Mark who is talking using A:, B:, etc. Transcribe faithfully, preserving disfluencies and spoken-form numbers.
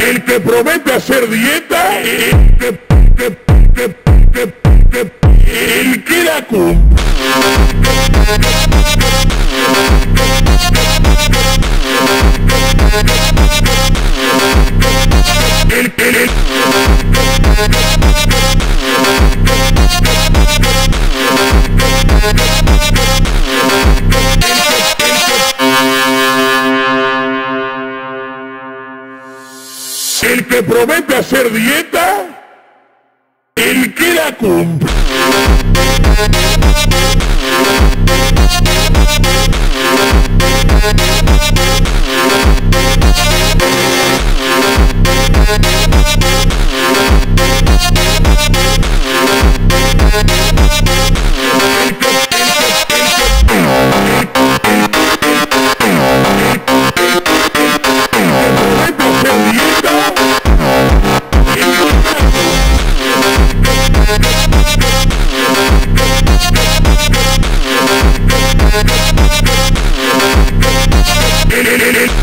A: El que promete hacer dieta, el que, que, que, que, que, el que la cumple. El que le... El que promete hacer dieta, el que la cumple. El, el, el, el.